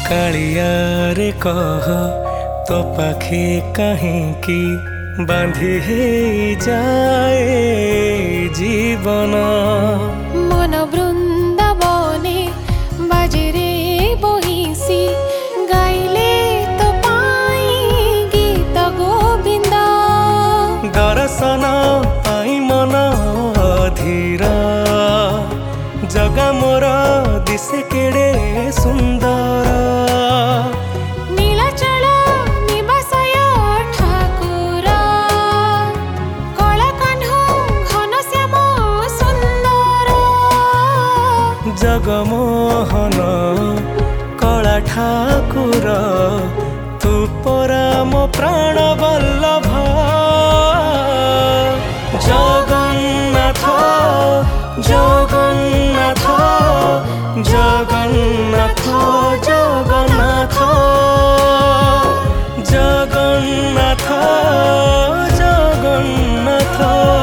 कालिया रे कह तो पाखे कहीं बांधी जाए जीवन मन बृंदावने बाजेरे बहिसी गाइले तो पाई गीत गोविंद दर्शन पाई मन अधीर जगा मोर दिसे केड़े सुंदर नीलाचल निवासय ठाकुर कलाकान्ह घनश्याम सुंदर जगमोहन कला ठाकुर तू परा मो प्राण वल्लभ जगन्नाथ जगन्नाथ जगन्नाथ जगन्नाथ जगन्नाथ जगन्नाथ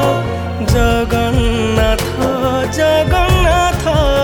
जगन्नाथ जगन्नाथ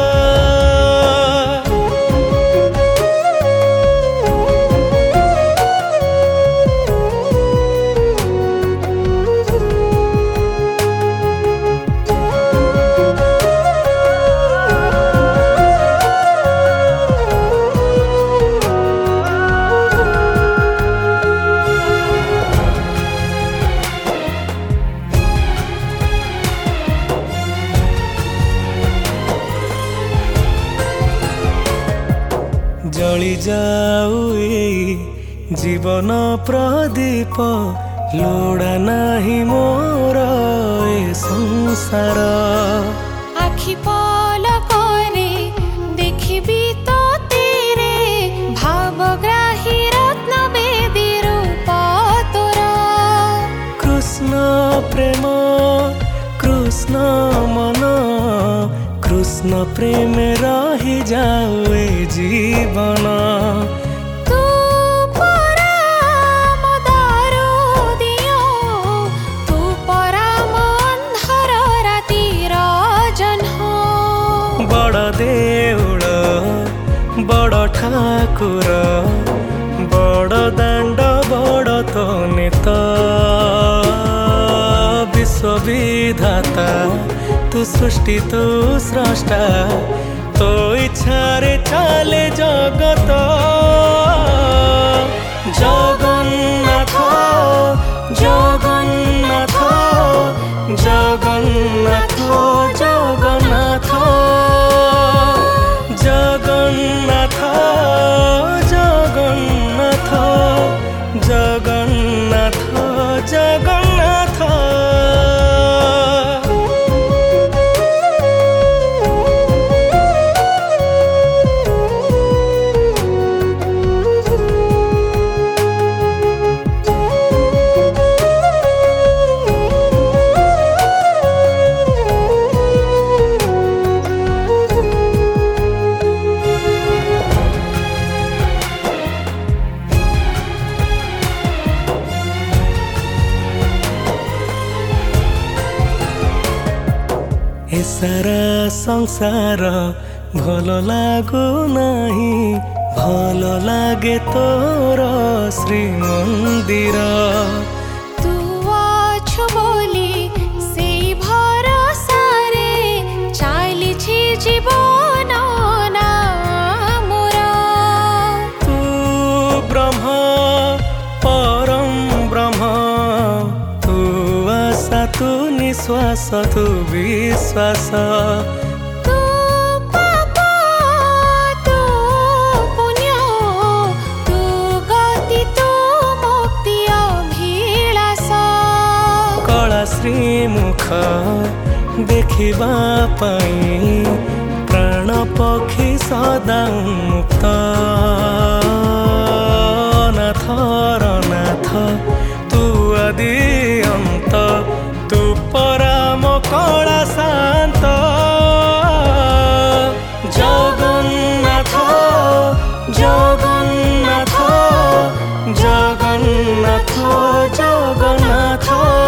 जली जाऊ जीवन प्रदीप लोड़ा नाही मोर ए संसार आखि पलकरे देखिबी तो तेरे भावग्राही रत्न बेदी रूप तोर कृष्ण प्रेम कृष्ण मन कृष्ण प्रेम रही जाऊ जीवन तू पराम दारू दियो तू पराम अंधार रातिर जन्ह बड़ देउल बड़ ठाकुर बड़ दाण्ड बड़ तो नेता विश्वविधाता तू सृष्टि तू स्रष्टा तो इच्छारे चले जगत जगन्नाथ जगन्नाथ जगन्नाथ जगन्नाथ जगन्नाथ जगन्नाथ जगन्नाथ जगन्नाथ ए सारा संसार भल लागू नाही भल लागे तोर श्री मंदिर तू अछु बोली से भरोसारे चालिछि जीवन नामोर तू ब्रह्म परम ब्रह्म तू आशा तू निश्वास तू विश्वास तू पाप तू पुण्य तू गति तू मुक्ति अभिलाष कला श्रीमुख देखिबा पाई प्राण पक्षी सदा मुक्त नाथ नाथ तू आदि अंत तू परम कला शांत जगन्नाथ जगन्नाथ जगन्नाथ जगन्नाथ